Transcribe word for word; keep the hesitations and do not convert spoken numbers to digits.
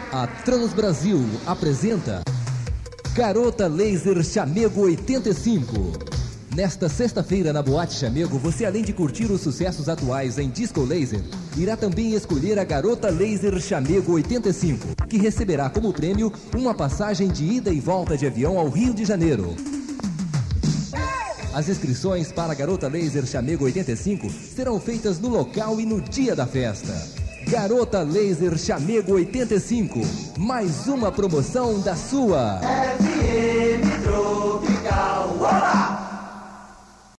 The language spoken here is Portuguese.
A Transbrasil apresenta Garota Laser Chamego oitenta e cinco. Nesta sexta-feira na Boate Chamego, você além de curtir os sucessos atuais em Disco Laser, irá também escolher a Garota Laser Chamego oitenta e cinco, que receberá como prêmio uma passagem de ida e volta de avião ao Rio de Janeiro. As inscrições para a Garota Laser Chamego oitenta e cinco serão feitas no local e no dia da festa. Garota Laser Chamego oitenta e cinco, mais uma promoção da sua F M Tropical. Olá!